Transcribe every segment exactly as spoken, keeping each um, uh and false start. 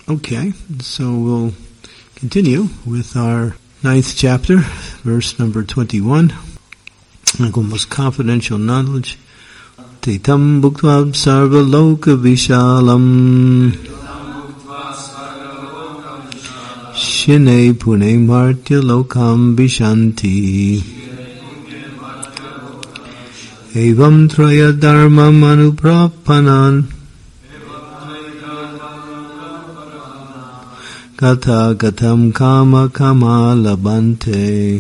Okay, so we'll continue with our ninth chapter, verse number twenty-one. Most confidential knowledge. Tetam bhuktva sarva loka vishalam shine pune martya lokam vishanti evam traya dharmam anuprapanan Gata gatam kama kama labante.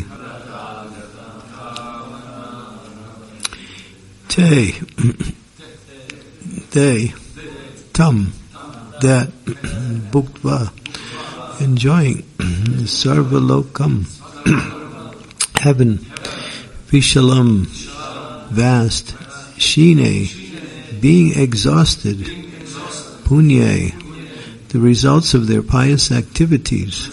Te, they, tum, that, bhuktva, enjoying, sarvalokam, heaven, vishalam, vast, shine, being exhausted, punye, the results of their pious activities.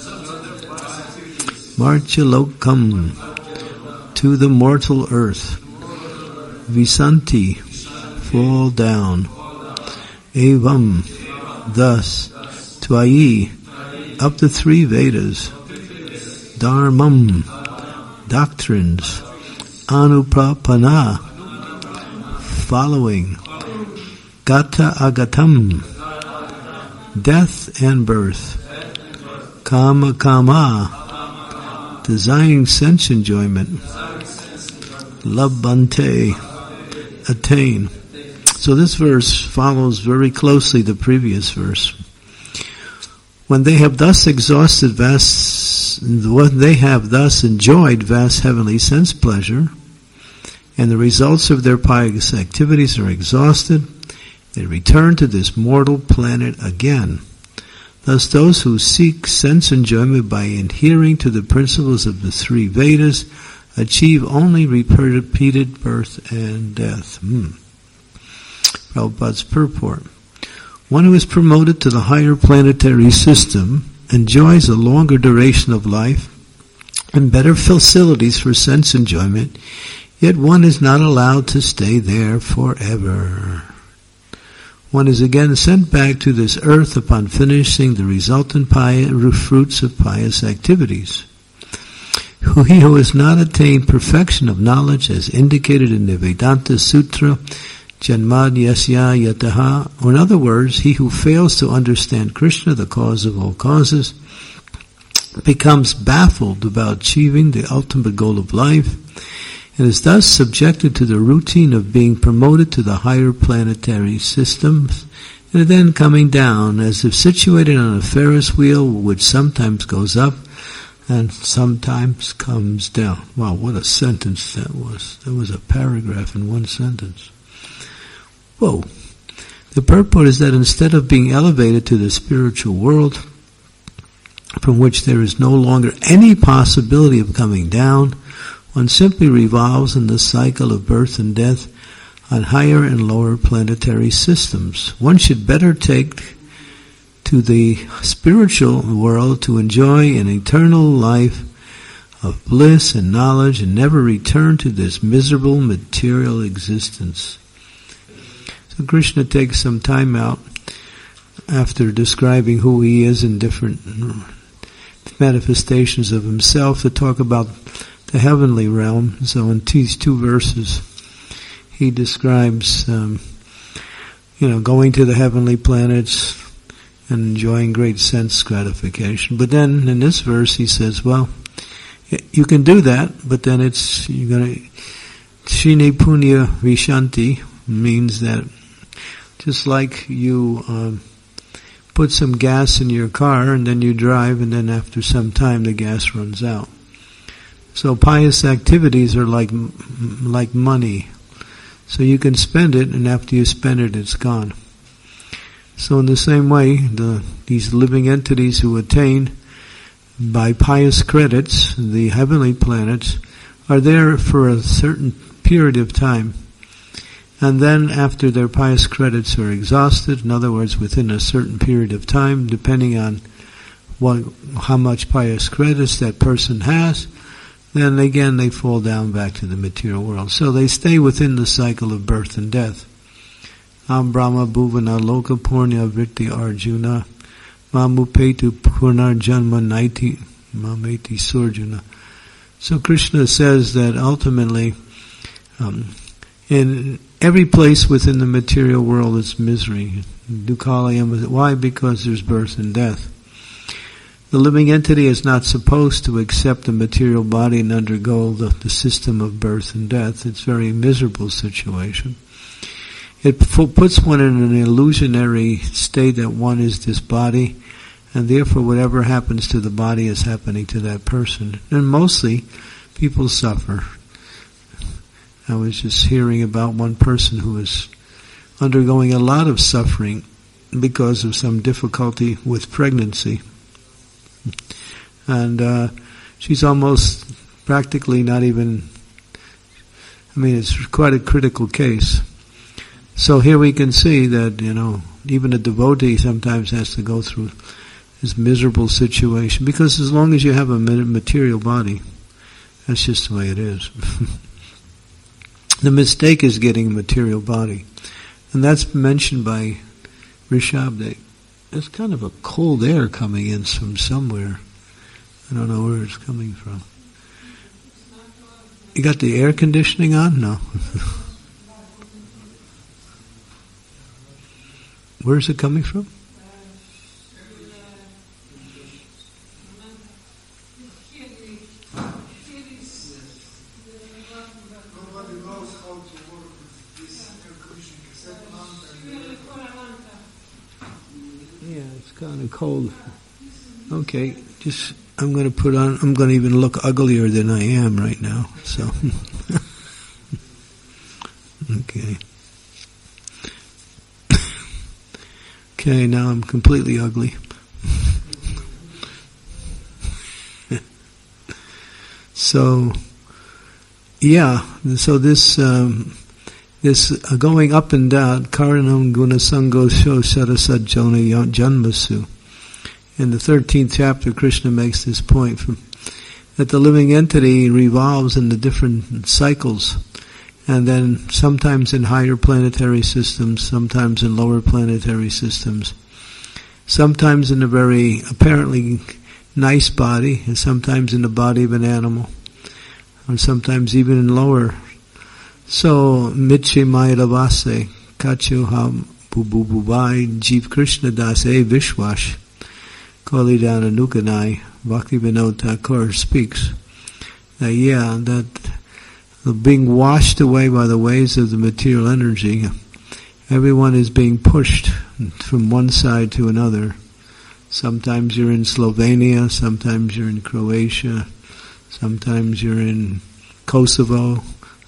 Marchalokam, to the mortal earth. Visanti, fall down. Evam, thus. Tvayi, up the three Vedas. Dharmam, doctrines. Anuprapana, following. Gata agatam, death and birth. Kama kama, desiring sense enjoyment. Labante, attain. So this verse follows very closely the previous verse. When they have thus exhausted vast, when they have thus enjoyed vast heavenly sense pleasure, and the results of their pious activities are exhausted, they return to this mortal planet again. Thus those who seek sense enjoyment by adhering to the principles of the three Vedas achieve only repeated birth and death. Hmm. Prabhupada's purport. One who is promoted to the higher planetary system enjoys a longer duration of life and better facilities for sense enjoyment, yet one is not allowed to stay there forever. One is again sent back to this earth upon finishing the resultant pious fruits of pious activities. He who has not attained perfection of knowledge, as indicated in the Vedanta Sutra, Janmad Yasya Yataha, or in other words, he who fails to understand Krishna, the cause of all causes, becomes baffled about achieving the ultimate goal of life, and is thus subjected to the routine of being promoted to the higher planetary systems, and then coming down as if situated on a Ferris wheel, which sometimes goes up and sometimes comes down. Wow, what a sentence that was. That was a paragraph in one sentence. Whoa. The purport is that instead of being elevated to the spiritual world, from which there is no longer any possibility of coming down, one simply revolves in the cycle of birth and death on higher and lower planetary systems. One should better take to the spiritual world to enjoy an eternal life of bliss and knowledge and never return to this miserable material existence. So Krishna takes some time out after describing who he is in different manifestations of himself to talk about the heavenly realm. So in these two verses, he describes, um, you know, going to the heavenly planets and enjoying great sense gratification. But then in this verse, he says, well, you can do that, but then it's, you're going to, Shine Punya Vishanti means that just like you um, put some gas in your car and then you drive and then after some time the gas runs out. So pious activities are like like money. So you can spend it, and after you spend it, it's gone. So in the same way, the these living entities who attain by pious credits the heavenly planets are there for a certain period of time. And then after their pious credits are exhausted, in other words, within a certain period of time, depending on what how much pious credits that person has, then again they fall down back to the material world. So they stay within the cycle of birth and death. Am Brahma Bhuvana Loka Purnya Vritti Arjuna mamupetu punarjanma naiti mameti surjana. So Krishna says that ultimately, um, in every place within the material world is misery. Dukkhalayam. Why? Because there's birth and death. The living entity is not supposed to accept the material body and undergo the, the system of birth and death. It's a very miserable situation. It puts one in an illusionary state that one is this body, and therefore whatever happens to the body is happening to that person. And mostly, people suffer. I was just hearing about one person who was undergoing a lot of suffering because of some difficulty with pregnancy. And uh, she's almost practically not even, I mean, it's quite a critical case. So here we can see that, you know, even a devotee sometimes has to go through this miserable situation, because as long as you have a material body, that's just the way it is. The mistake is getting a material body. And that's mentioned by Rishabdev. There's kind of a cold air coming in from somewhere. I don't know where it's coming from. You got the air conditioning on? No. Where's it coming from? Yeah, it's kind of cold. Okay, just, I'm going to put on, I'm going to even look uglier than I am right now, so. Okay. Okay, now I'm completely ugly. So, yeah, so this, um, this uh, going up and down, Karanam Gunasango Sho Sarasad Jona Janmasu. In the thirteenth chapter, Krishna makes this point, from, that the living entity revolves in the different cycles, and then sometimes in higher planetary systems, sometimes in lower planetary systems, sometimes in a very apparently nice body, and sometimes in the body of an animal, or sometimes even in lower. So, Mitche Mayadavase, Kacho Ham Bububai, Jeev Krishna Das E Vishwash, Kalidana Nukanai, Bhakti Vinod Thakur speaks that, yeah, that being washed away by the waves of the material energy, everyone is being pushed from one side to another. Sometimes you're in Slovenia, sometimes you're in Croatia, sometimes you're in Kosovo,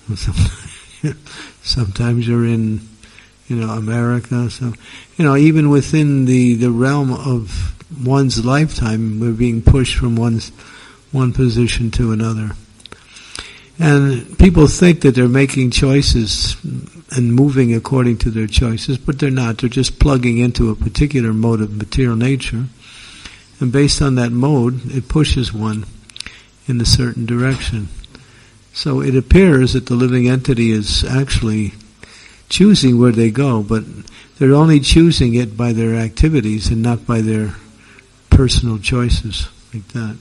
sometimes you're in, you know, America. So, you know, even within the, the realm of one's lifetime, we're being pushed from one's, one position to another. And people think that they're making choices and moving according to their choices, but they're not. They're just plugging into a particular mode of material nature. And based on that mode, it pushes one in a certain direction. So it appears that the living entity is actually choosing where they go, but they're only choosing it by their activities and not by their personal choices, like that.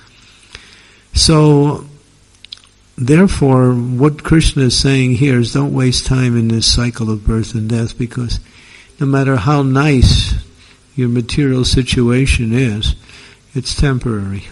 So, therefore, what Krishna is saying here is don't waste time in this cycle of birth and death, because no matter how nice your material situation is, it's temporary.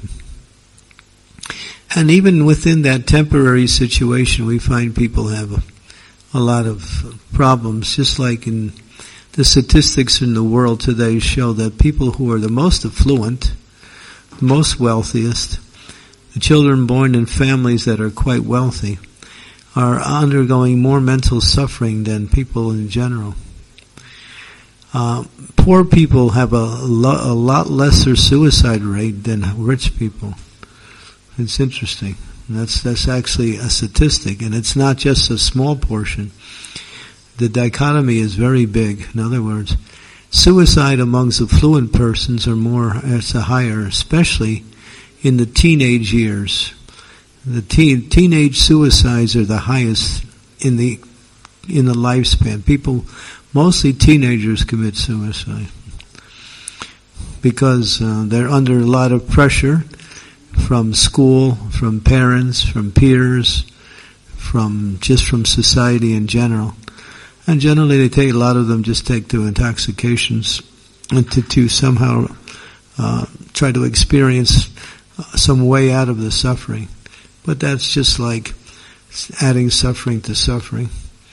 And even within that temporary situation, we find people have a, a lot of problems, just like in the statistics in the world today show that people who are the most affluent, the most wealthiest, the children born in families that are quite wealthy, are undergoing more mental suffering than people in general. Uh, poor people have a, lo- a lot lesser suicide rate than rich people. It's interesting. That's that's actually a statistic, and it's not just a small portion. The dichotomy is very big. In other words, suicide amongst affluent persons are more, it's a higher, especially in the teenage years. The teen, teenage suicides are the highest in the in the lifespan. People, mostly teenagers, commit suicide. because uh, they're under a lot of pressure from school, from parents, from peers, from just from society in general. And generally they take, a lot of them just take to intoxications and to, to somehow uh, try to experience some way out of the suffering. But that's just like adding suffering to suffering.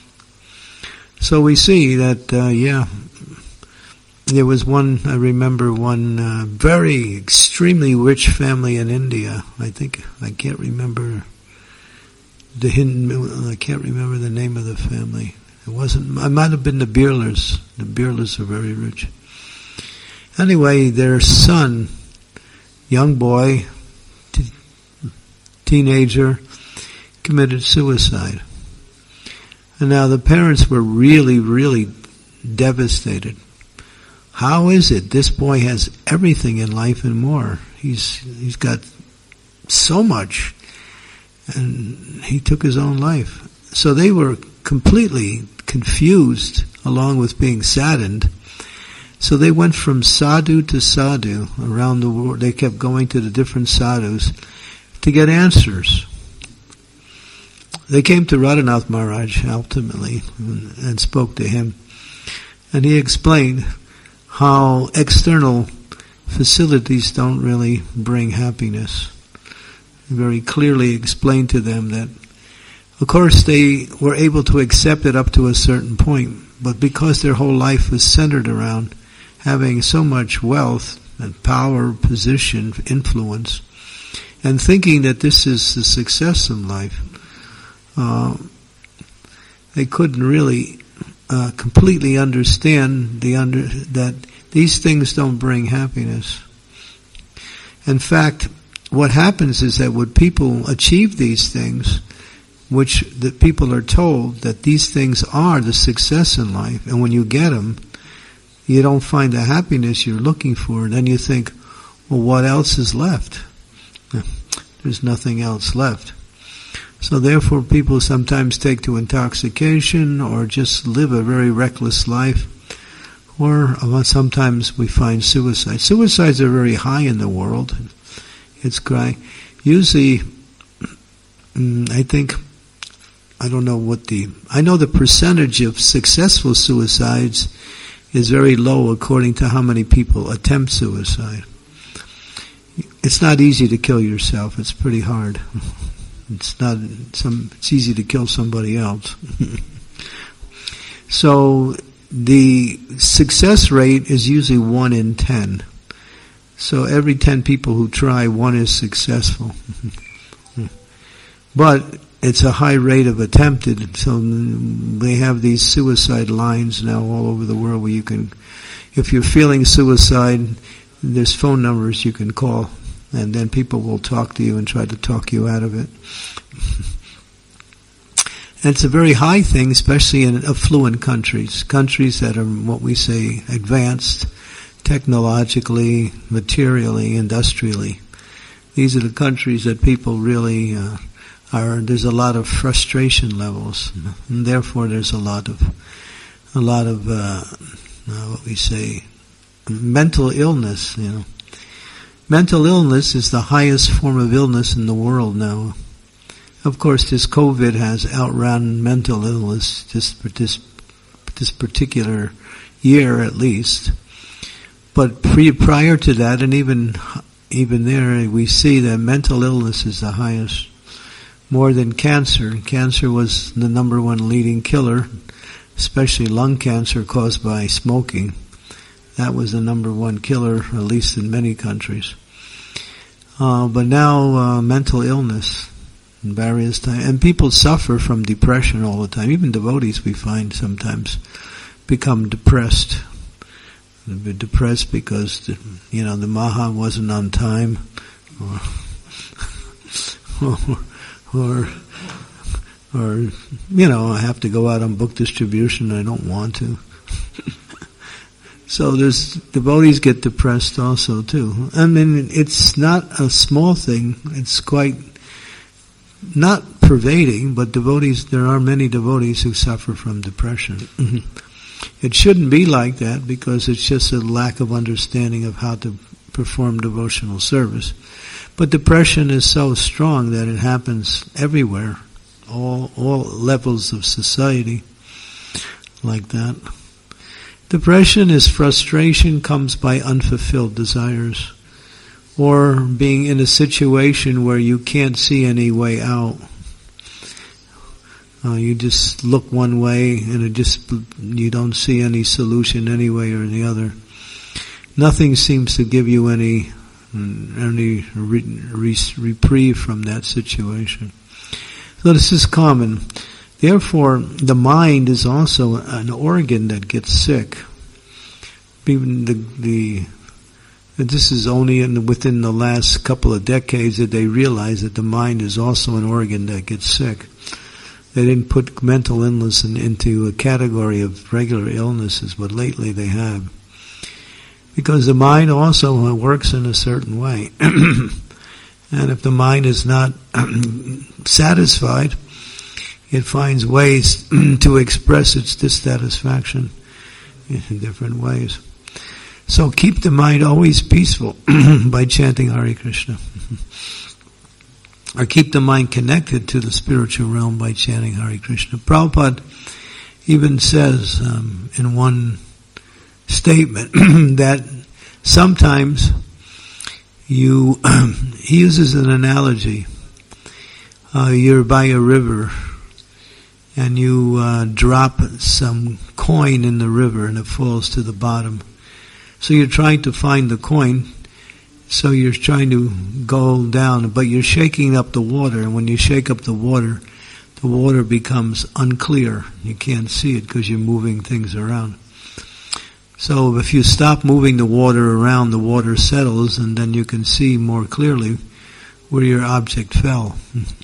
So we see that, uh, yeah, there was one, I remember one uh, very extremely rich family in India. I think, I can't remember the Hindu, I can't remember the name of the family. It wasn't, it might have been the Birlas. The Birlas are very rich. Anyway, their son, young boy, t- teenager, committed suicide. And now the parents were really, really devastated. How is it? This boy has everything in life and more. He's he's got so much, and he took his own life. So they were completely confused, along with being saddened. So they went from sadhu to sadhu around the world. They kept going to the different sadhus to get answers. They came to Radhanath Maharaj ultimately and, and spoke to him. And he explained how external facilities don't really bring happiness. He very clearly explained to them that, of course, they were able to accept it up to a certain point, but because their whole life was centered around having so much wealth and power, position, influence, and thinking that this is the success in life, uh, they couldn't really uh, completely understand the under that these things don't bring happiness. In fact, what happens is that when people achieve these things, which the people are told that these things are the success in life, and when you get them, you don't find the happiness you're looking for, then you think, well, what else is left? There's nothing else left. So therefore people sometimes take to intoxication or just live a very reckless life, or sometimes we find suicide. Suicides are very high in the world. It's crying. Usually, I think, I don't know what the, I know the percentage of successful suicides is very low according to how many people attempt suicide. It's not easy to kill yourself. It's pretty hard. It's not some. It's easy to kill somebody else. So the success rate is usually one in ten. So every ten people who try, one is successful. But it's a high rate of attempted. So they have these suicide lines now all over the world where you can, if you're feeling suicide, there's phone numbers you can call. And then people will talk to you and try to talk you out of it. And it's a very high thing, especially in affluent countries, countries that are what we say advanced technologically, materially, industrially. These are the countries that people really uh, are. There's a lot of frustration levels, and therefore there's a lot of a lot of uh, uh, what we say mental illness. You know. Mental illness is the highest form of illness in the world now. Of course, this COVID has outrun mental illness just for this, this particular year at least. But pre, prior to that, and even even there, we see that mental illness is the highest, more than cancer. Cancer was the number one leading killer, especially lung cancer caused by smoking. That was the number one killer, at least in many countries. Uh, but now uh, mental illness in various times. And people suffer from depression all the time. Even devotees, we find, sometimes become depressed. They're depressed because, the, you know, the Maha wasn't on time. Or, or, or, or, you know, I have to go out on book distribution. I don't want to. So there's, devotees get depressed also too. I mean, it's not a small thing. It's quite, not pervading, but devotees, there are many devotees who suffer from depression. It shouldn't be like that because it's just a lack of understanding of how to perform devotional service. But depression is so strong that it happens everywhere, all all levels of society like that. Depression is frustration comes by unfulfilled desires, or being in a situation where you can't see any way out. Uh, you just look one way and it just you don't see any solution any way or the other. Nothing seems to give you any any re, re, reprieve from that situation. So this is common. Therefore, the mind is also an organ that gets sick. Even the the this is only in, within the last couple of decades that they realize that the mind is also an organ that gets sick. They didn't put mental illness in, into a category of regular illnesses, but lately they have. Because the mind also works in a certain way. And if the mind is not satisfied, it finds ways to express its dissatisfaction in different ways. So keep the mind always peaceful by chanting Hare Krishna. Or keep the mind connected to the spiritual realm by chanting Hare Krishna. Prabhupada even says um, in one statement that sometimes you, he uses an analogy. Uh, you're by a river and you uh, drop some coin in the river and it falls to the bottom. So you're trying to find the coin. So you're trying to go down, but you're shaking up the water, and when you shake up the water, the water becomes unclear. You can't see it because you're moving things around. So if you stop moving the water around, the water settles, and then you can see more clearly where your object fell.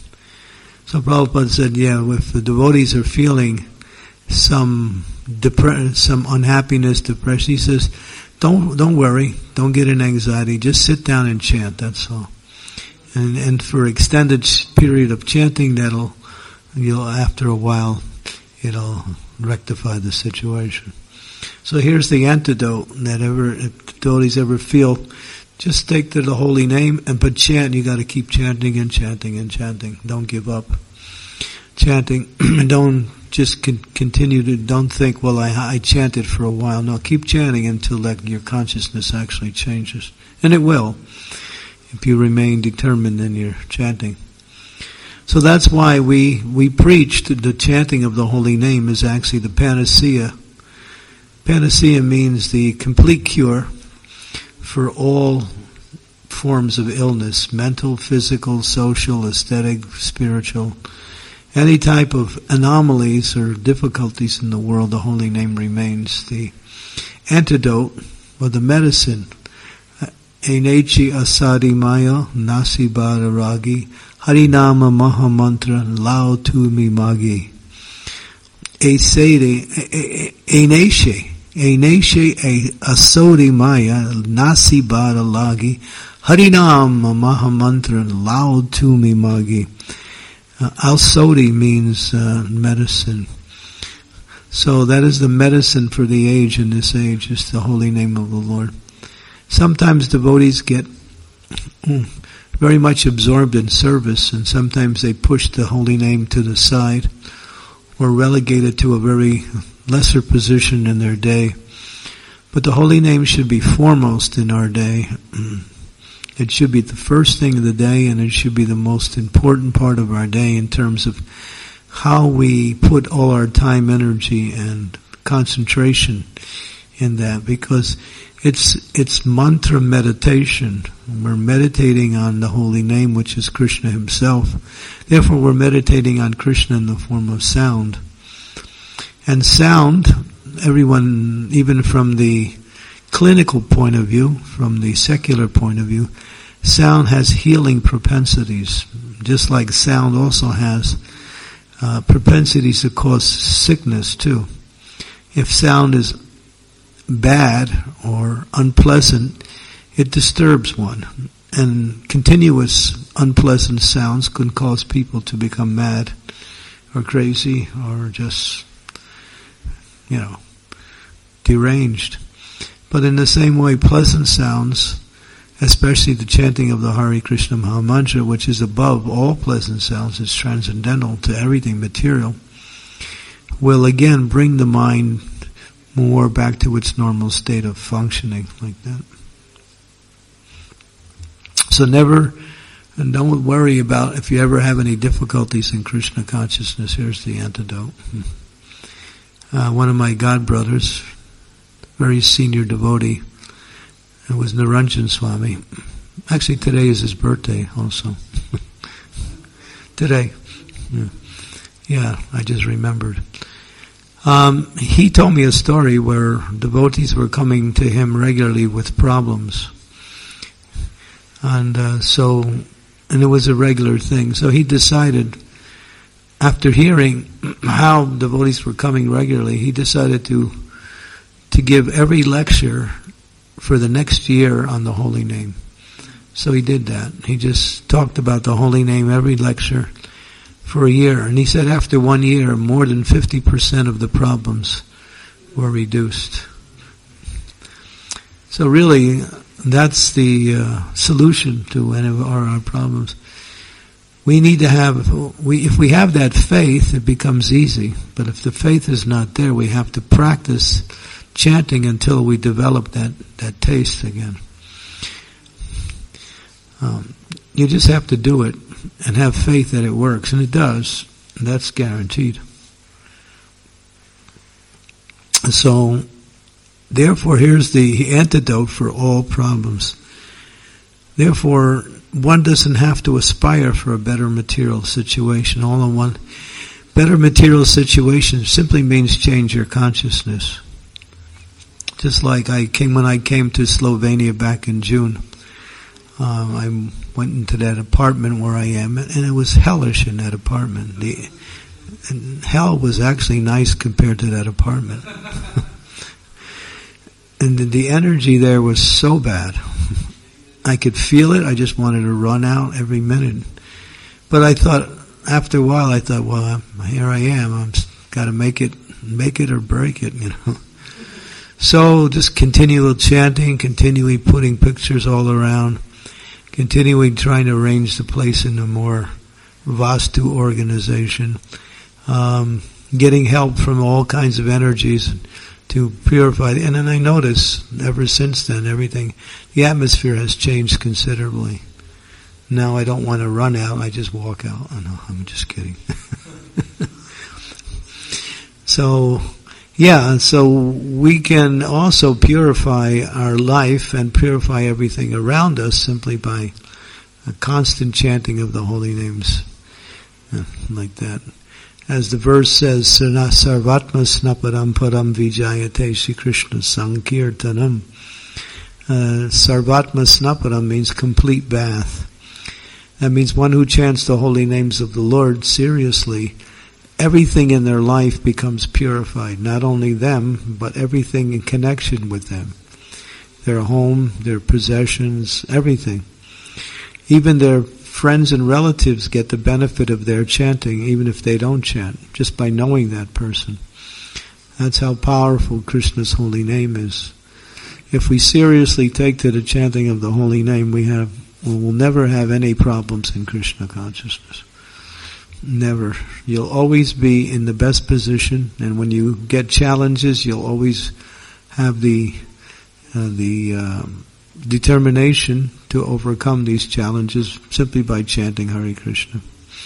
So Prabhupada said, yeah, if the devotees are feeling some depre- some unhappiness, depression, he says, Don't don't worry. Don't get in anxiety. Just sit down and chant. That's all. And and for extended period of chanting, that'll you'll after a while it'll rectify the situation. So here's the antidote that ever if devotees ever feel, just take to the holy name and but chant. You got to keep chanting and chanting and chanting. Don't give up chanting. And don't just con- continue to, don't think, well, I, I chanted for a while. No, keep chanting until that your consciousness actually changes. And it will, if you remain determined in your chanting. So that's why we, we preach that the chanting of the holy name is actually the panacea. Panacea means the complete cure for all forms of illness, mental, physical, social, aesthetic, spiritual. Any type of anomalies or difficulties in the world, the holy name remains the antidote or the medicine. Enechi asadi maya nasi ragi harinama mahamantra lao tu mi magi. Eneche eneche asodi maya nasi lagi harinama mahamantra lao tu mi magi. Uh, Al-Sodi means uh, medicine. So that is the medicine for the age in this age, is the holy name of the Lord. Sometimes devotees get very much absorbed in service, and sometimes they push the holy name to the side or relegate it to a very lesser position in their day. But the holy name should be foremost in our day. It should be the first thing of the day, and it should be the most important part of our day in terms of how we put all our time, energy, and concentration in that, because it's it's mantra meditation. We're meditating on the holy name, which is Krishna himself. Therefore, we're meditating on Krishna in the form of sound. And sound, everyone, even from the clinical point of view, from the secular point of view, sound has healing propensities, just like sound also has uh, propensities to cause sickness too. If sound is bad or unpleasant, it disturbs one. And continuous unpleasant sounds can cause people to become mad or crazy or just, you know, deranged. But in the same way, pleasant sounds, especially the chanting of the Hare Krishna Maha Mantra, which is above all pleasant sounds, it's transcendental to everything material, will again bring the mind more back to its normal state of functioning like that. So never, and don't worry about if you ever have any difficulties in Krishna consciousness. Here's the antidote. Uh, one of my god brothers, very senior devotee, it was Niranjan Swami. Actually, today is his birthday also. Today. Yeah. yeah, I just remembered. Um, he told me a story where devotees were coming to him regularly with problems. And uh, so, and it was a regular thing. So he decided, after hearing how devotees were coming regularly, he decided to to give every lecture for the next year on the holy name. So he did that. He just talked about the holy name every lecture for a year. And he said after one year, more than fifty percent of the problems were reduced. So really, that's the uh, solution to any of our, our problems. We need to have, we, if we have that faith, it becomes easy. But if the faith is not there, we have to practice chanting until we develop that, that taste again. Um, you just have to do it and have faith that it works, and it does. And that's guaranteed. So, therefore, here's the antidote for all problems. Therefore, one doesn't have to aspire for a better material situation. All in one, better material situation simply means change your consciousness. Just like I came when I came to Slovenia back in June, um, I went into that apartment where I am, and it was hellish in that apartment. The and hell was actually nice compared to that apartment. And the, the energy there was so bad. I could feel it. I just wanted to run out every minute. But I thought, after a while, I thought, well, I'm, here I am. I've got to make it, make it or break it, you know. So just continual chanting, continually putting pictures all around, continually trying to arrange the place in a more vastu organization, um, getting help from all kinds of energies to purify. And then I notice, ever since then, everything, the atmosphere has changed considerably. Now I don't want to run out, I just walk out. Oh, no, I'm just kidding. So, yeah, so we can also purify our life and purify everything around us simply by a constant chanting of the holy names, yeah, like that. As the verse says, Sarvatma snaparam param vijayate Shri Krishna sankirtanam. Uh, Sarvatma snaparam means complete bath. That means one who chants the holy names of the Lord seriously, everything in their life becomes purified. Not only them, but everything in connection with them. Their home, their possessions, everything. Even their friends and relatives get the benefit of their chanting, even if they don't chant, just by knowing that person. That's how powerful Krishna's holy name is. If we seriously take to the chanting of the holy name, we have, we will never have any problems in Krishna consciousness. Never. You'll always be in the best position, and when you get challenges, you'll always have the uh, the uh, determination to overcome these challenges simply by chanting Hare Krishna.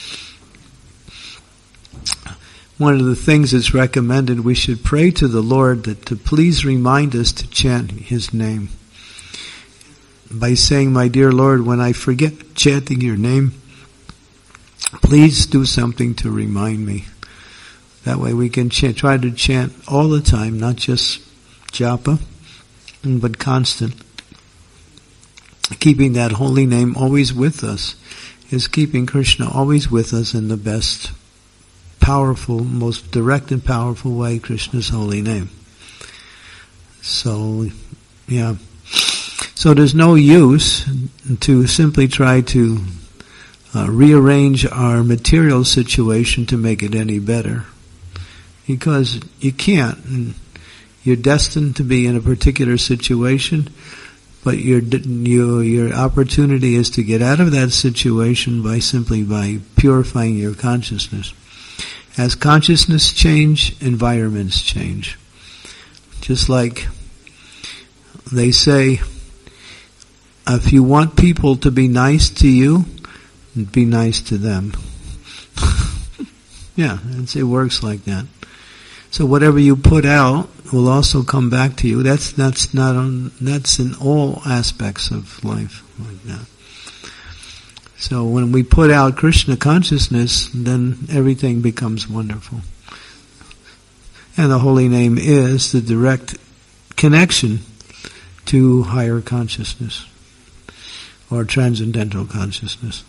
One of the things that's recommended, we should pray to the Lord that to please remind us to chant His name. By saying, my dear Lord, when I forget chanting your name, please do something to remind me. That way we can chant, try to chant all the time, not just japa, but constant. Keeping that holy name always with us is keeping Krishna always with us in the best, powerful, most direct and powerful way, Krishna's holy name. So, yeah. So there's no use to simply try to Uh, rearrange our material situation to make it any better, because you can't. And You're destined to be in a particular situation, but your your your opportunity is to get out of that situation by simply by purifying your consciousness. As consciousness change, environments change. Just like they say, if you want people to be nice to you, be nice to them. Yeah, it's, it works like that. So whatever you put out will also come back to you. That's that's not on. That's in all aspects of life like that. So when we put out Krishna consciousness, then everything becomes wonderful. And the holy name is the direct connection to higher consciousness or transcendental consciousness.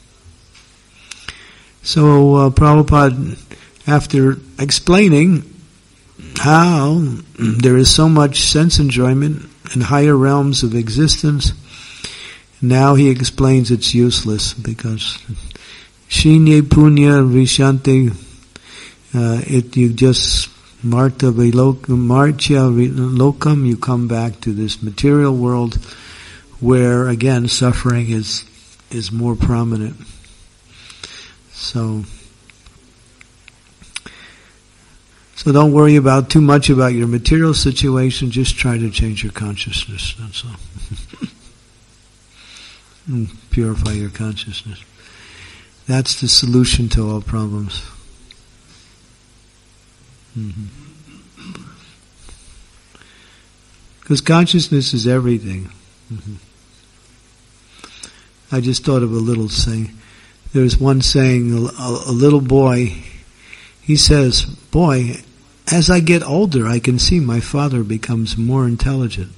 So uh, Prabhupada, after explaining how there is so much sense enjoyment in higher realms of existence, now he explains it's useless because Shinye Punya Vishanti, uh, it you just Marta Vilokam, Marcha Lokam, you come back to this material world where again suffering is is more prominent. So So don't worry about too much about your material situation, just try to change your consciousness, that's all. And purify your consciousness. That's the solution to all problems. Mm-hmm. Because consciousness is everything. Mm-hmm. I just thought of a little saying. There's one saying, a, a little boy, he says, boy, as I get older, I can see my father becomes more intelligent.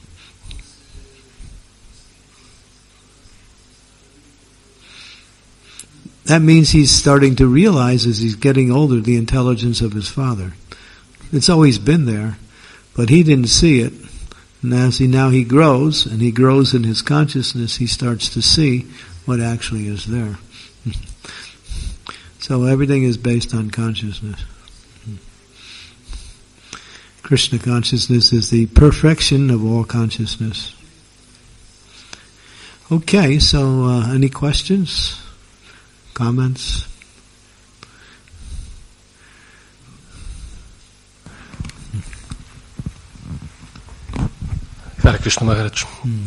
That means he's starting to realize as he's getting older the intelligence of his father. It's always been there, but he didn't see it. And as he now he grows, and he grows in his consciousness, he starts to see what actually is there. So everything is based on consciousness. Krishna consciousness is the perfection of all consciousness. Okay, so uh, any questions? Comments? Hare Krishna Maharaj. Hmm.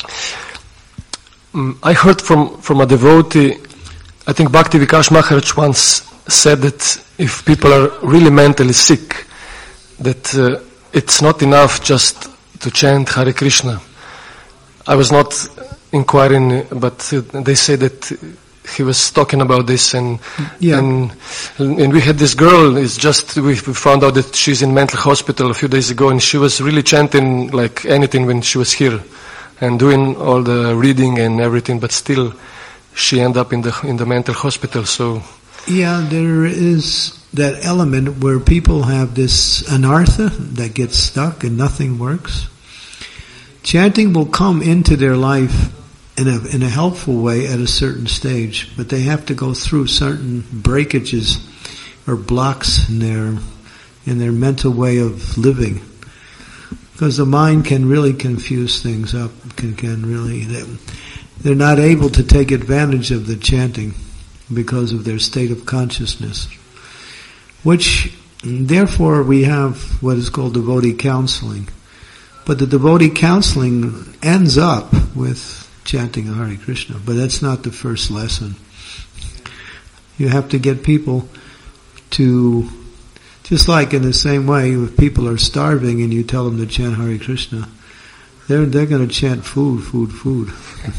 Um, I heard from, from a devotee, I think Bhakti Vikash Maharaj once said that if people are really mentally sick, that uh, it's not enough just to chant Hare Krishna. I was not inquiring, but uh, they say that he was talking about this, and yeah. and, and we had this girl. It's just we found out that she's in mental hospital a few days ago, and she was really chanting like anything when she was here, and doing all the reading and everything. But still, she ended up in the in the mental hospital. So yeah, there is that element where people have this anartha that gets stuck and nothing works. Chanting will come into their life in a in a helpful way at a certain stage, but they have to go through certain breakages or blocks in their in their mental way of living, because the mind can really confuse things up. Can can really they're not able to take advantage of the chanting because of their state of consciousness. Which, therefore, we have what is called devotee counseling. But the devotee counseling ends up with chanting Hare Krishna, but that's not the first lesson. You have to get people to, just like in the same way, if people are starving and you tell them to chant Hare Krishna, they're they're going to chant food, food, food.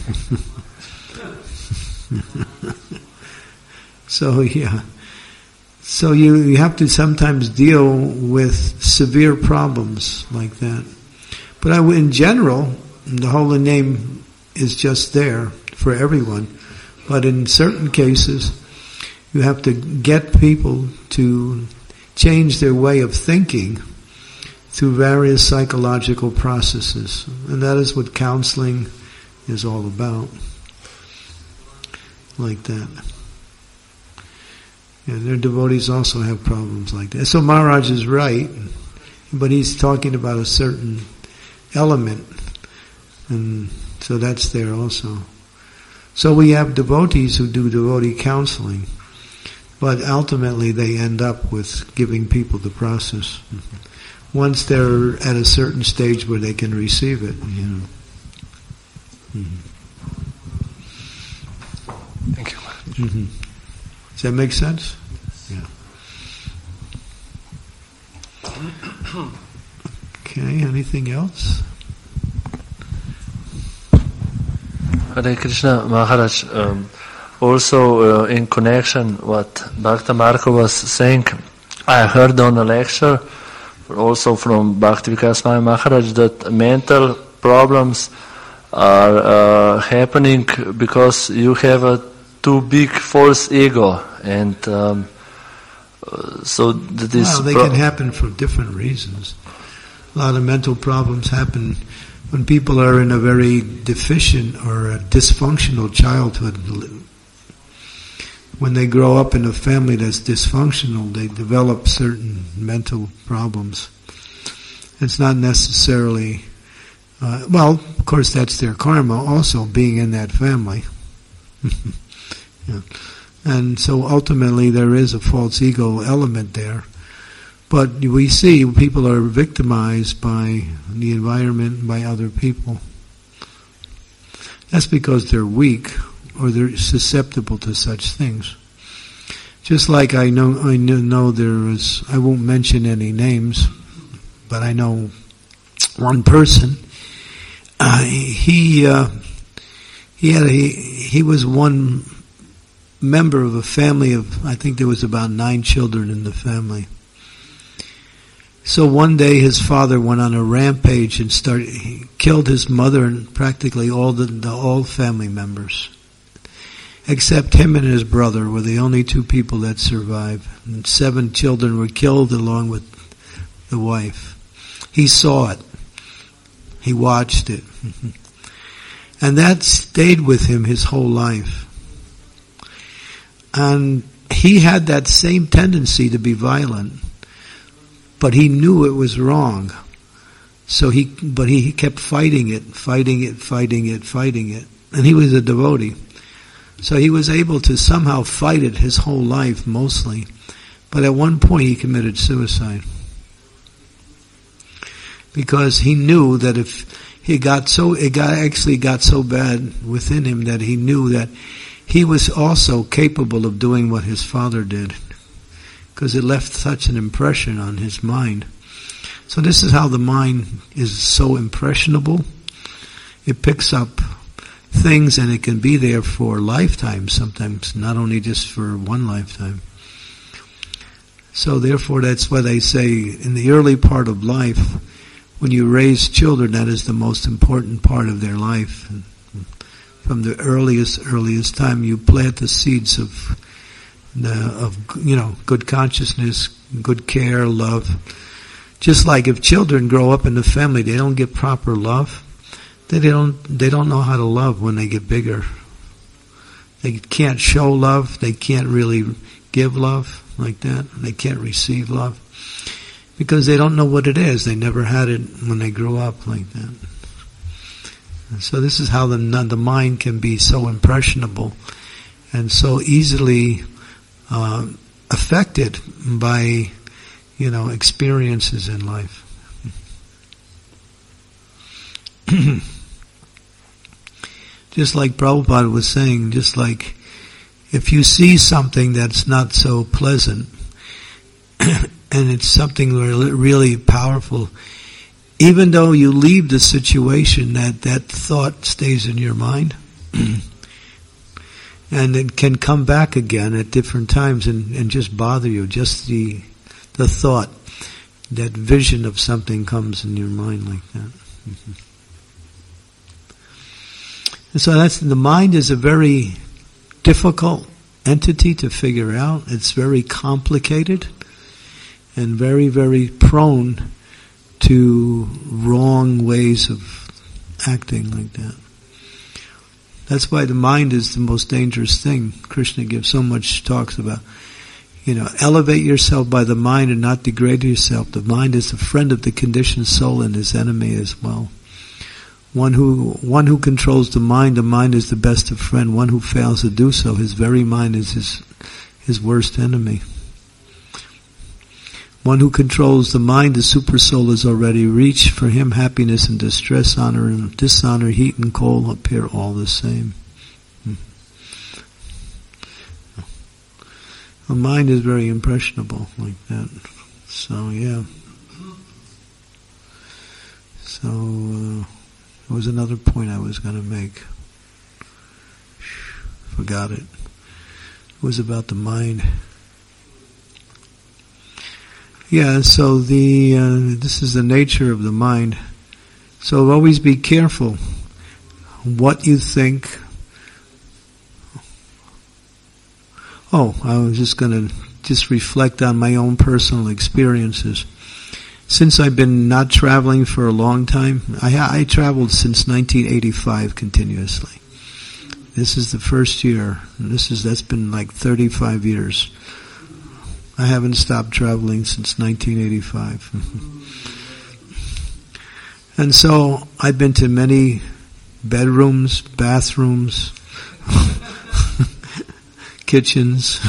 So yeah. So you, you have to sometimes deal with severe problems like that. But I, in general, the holy name is just there for everyone. But in certain cases, you have to get people to change their way of thinking through various psychological processes. And that is what counseling is all about. Like that. And their devotees also have problems like that. So Maharaj is right. but he's talking about a certain element, and so that's there also. So we have devotees who do devotee counseling, but ultimately they end up with giving people the process. Once they're at a certain stage where they can receive it, you know. Mm-hmm. Thank you. Mm-hmm. Does that make sense? Yeah. Okay, anything else? Hare Krishna Maharaj, um, also uh, in connection what Bhakta Marko was saying, I heard on a lecture also from Bhaktivedanta Swami Maharaj that mental problems are uh, happening because you have a too big false ego, and um, uh, so that is. Well, they pro- can happen for different reasons. A lot of mental problems happen when people are in a very deficient or a dysfunctional childhood. When they grow up in a family that's dysfunctional, they develop certain mental problems. It's not necessarily, uh, well, of course that's their karma also, being in that family. Yeah. And so ultimately there is a false ego element there. But we see people are victimized by the environment, by other people. That's because they're weak or they're susceptible to such things. Just like I know, I know there is, I won't mention any names, but I know one person. Uh, he uh, he had a, he, he was one member of a family of, I think there was about nine children in the family. So one day his father went on a rampage and started, he killed his mother and practically all the, the all family members. Except him and his brother were the only two people that survived. And seven children were killed along with the wife. He saw it. He watched it. And that stayed with him his whole life. And he had that same tendency to be violent. But he knew it was wrong. So he, but he, he kept fighting it, fighting it, fighting it, fighting it. And he was a devotee. So he was able to somehow fight it his whole life, mostly. But at one point he committed suicide. Because he knew that if he got so, it got, actually got so bad within him that he knew that he was also capable of doing what his father did. Because it left such an impression on his mind. So this is how the mind is so impressionable. It picks up things and it can be there for lifetimes sometimes, not only just for one lifetime. So therefore that's why they say in the early part of life, when you raise children, that is the most important part of their life. And from the earliest, earliest time you plant the seeds of The, of, you know, good consciousness, good care, love. Just like if children grow up in the family, they don't get proper love. They don't, they don't know how to love when they get bigger. They can't show love. They can't really give love like that. They can't receive love because they don't know what it is. They never had it when they grew up like that. And so this is how the the mind can be so impressionable and so easily Uh, affected by, you know, experiences in life. Just like Prabhupada was saying, just like if you see something that's not so pleasant, and it's something really, really powerful, even though you leave the situation, that that thought stays in your mind. And it can come back again at different times and, and just bother you. Just the the thought, that vision of something comes in your mind like that. Mm-hmm. And so that's, the mind is a very difficult entity to figure out. It's very complicated and very, very prone to wrong ways of acting like that. That's why the mind is the most dangerous thing. Krishna gives so much talks about. You know, elevate yourself by the mind and not degrade yourself. The mind is a friend of the conditioned soul and his enemy as well. One who one who controls the mind, the mind is the best of friend. One who fails to do so, his very mind is his his worst enemy. One who controls the mind, the super soul, is already reached. For him, happiness and distress, honor and dishonor, heat and cold appear all the same. The mind is very impressionable like that. So, yeah. So, uh, there was another point I was going to make. Forgot it. It was about the mind. Yeah, so the uh, this is the nature of the mind. So always be careful what you think. Oh, I was just going to just reflect on my own personal experiences. Since I've been not traveling for a long time, I, I traveled since nineteen eighty-five continuously. This is the first year. And this is that's been like thirty-five years. I haven't stopped traveling since nineteen eighty-five. And so I've been to many bedrooms, bathrooms, kitchens,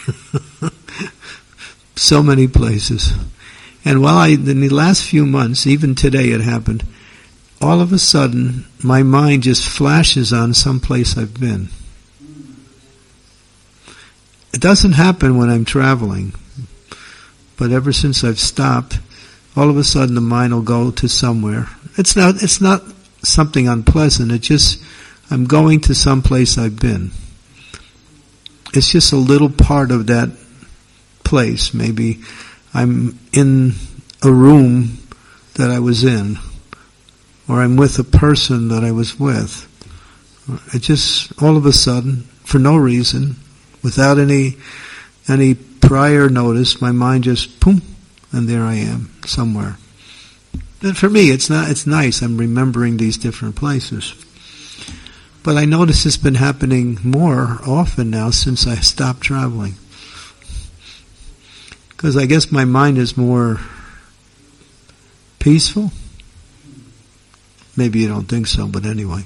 so many places. And while I, in the last few months, even today it happened, all of a sudden my mind just flashes on some place I've been. It doesn't happen when I'm traveling, but ever since I've stopped, all of a sudden the mind will go to somewhere. It's not, it's not something unpleasant, it just, I'm going to some place I've been. It's just a little part of that place. Maybe I'm in a room that I was in, or I'm with a person that I was with. It just, all of a sudden, for no reason, without any any prior notice, my mind just, boom, and there I am, somewhere. And for me, it's not, it's nice. I'm remembering these different places. But I notice it's been happening more often now since I stopped traveling. Because I guess my mind is more peaceful. Maybe you don't think so, but anyway.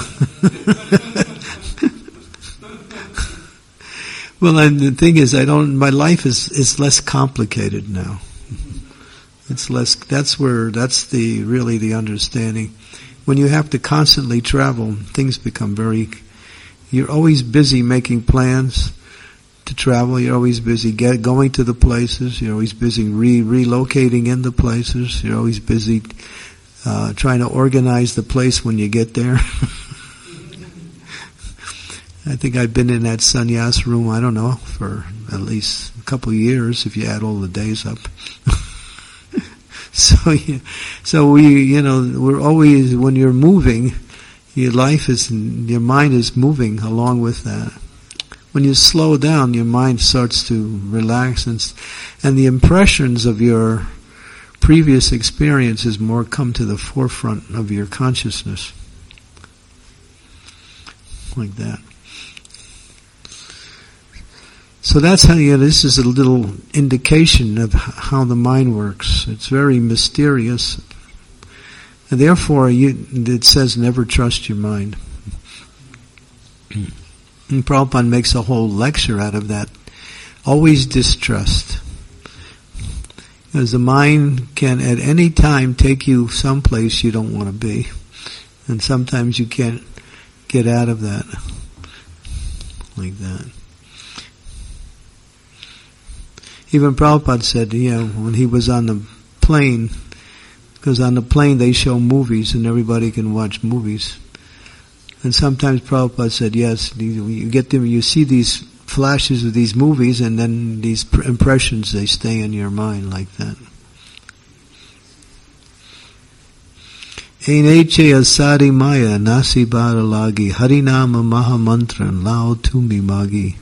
Well, and the thing is, I don't, my life is, is less complicated now. It's less, that's where, that's the, really the understanding. When you have to constantly travel, things become very, you're always busy making plans to travel, you're always busy get, going to the places, you're always busy re, relocating in the places, you're always busy uh, trying to organize the place when you get there. I think I've been in that sannyas room, I don't know, for at least a couple of years if you add all the days up. So, yeah, so we, you know, we're always, when you're moving, your life is, your mind is moving along with that. When you slow down, your mind starts to relax, and, and the impressions of your previous experiences more come to the forefront of your consciousness. Like that. So that's how, you know, this is a little indication of how the mind works. It's very mysterious. And therefore, you, it says never trust your mind. And Prabhupada makes a whole lecture out of that. Always distrust. Because the mind can at any time take you someplace you don't want to be. And sometimes you can't get out of that. Like that. Even Prabhupada said, you know, when he was on the plane, because on the plane they show movies and everybody can watch movies. And sometimes Prabhupada said, yes, you get them, you see these flashes of these movies, and then these impressions, they stay in your mind like that. Eneche asari maya nasi baralagi harinama mahamantran lao tumi magi.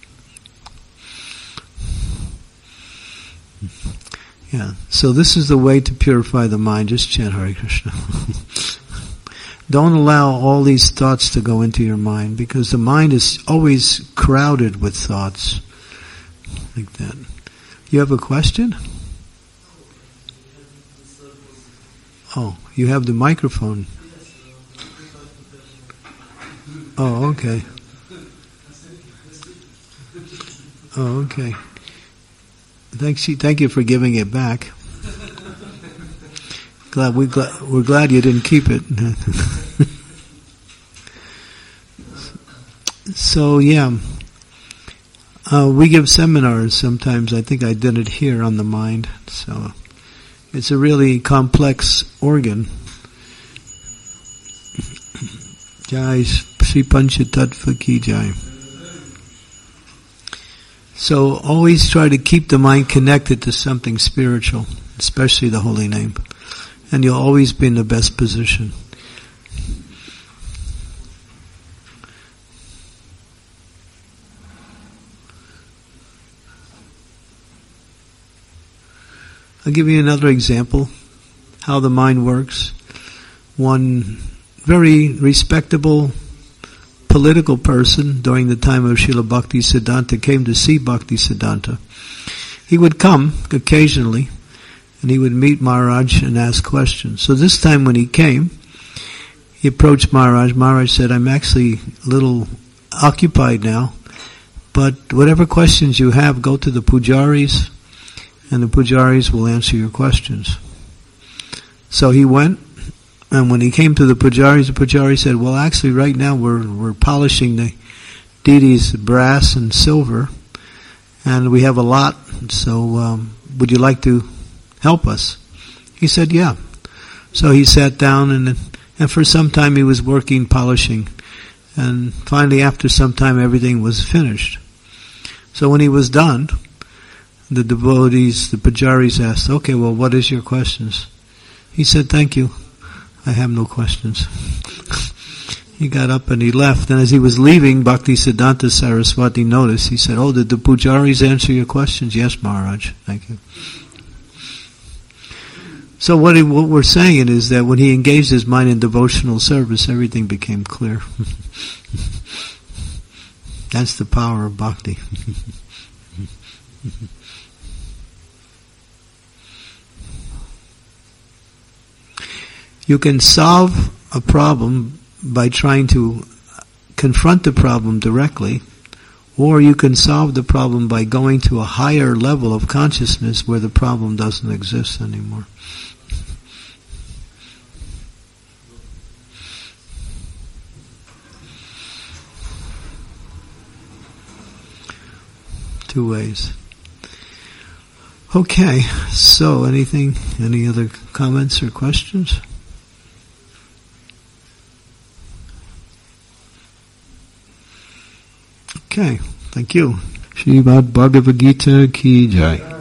Yeah, so this is the way to purify the mind. Just chant Hare Krishna. Don't allow all these thoughts to go into your mind, because the mind is always crowded with thoughts. like that. You have a question? Oh, you have the microphone. Oh, okay. Oh, okay. Thanks. Thank you for giving it back. Glad we glad, we're glad you didn't keep it. So yeah, uh, we give seminars sometimes. I think I did it here on the mind. So it's a really complex organ. Jai Sri Panchatattva Ki Jai. So always try to keep the mind connected to something spiritual, especially the holy name, and you'll always be in the best position. I'll give you another example how the mind works. One very respectable political person during the time of Srila Bhaktisiddhanta came to see Bhaktisiddhanta. He would come occasionally and he would meet Maharaj and ask questions. So this time when he came, he approached Maharaj. Maharaj said, I'm actually a little occupied now, but whatever questions you have, go to the pujaris and the pujaris will answer your questions. So he went. And when he came to the pujaris, the pujari said, well, actually right now we're we're polishing the deities' brass and silver, and we have a lot, so um, would you like to help us? He said, yeah. So he sat down, and and for some time he was working, polishing, and finally after some time everything was finished. So when he was done, the devotees, the pujaris asked, okay, well, what is your questions? He said, thank you. I have no questions. He got up and he left. And as he was leaving, Bhaktisiddhanta Saraswati noticed. He said, oh, did the pujaris answer your questions? Yes, Maharaj. Thank you. So what, he, what we're saying is that when he engaged his mind in devotional service, everything became clear. That's the power of bhakti. You can solve a problem by trying to confront the problem directly, or you can solve the problem by going to a higher level of consciousness where the problem doesn't exist anymore. Two ways. Okay, so anything, any other comments or questions? Okay, thank you. Srimad Bhagavad Gita Ki Jai.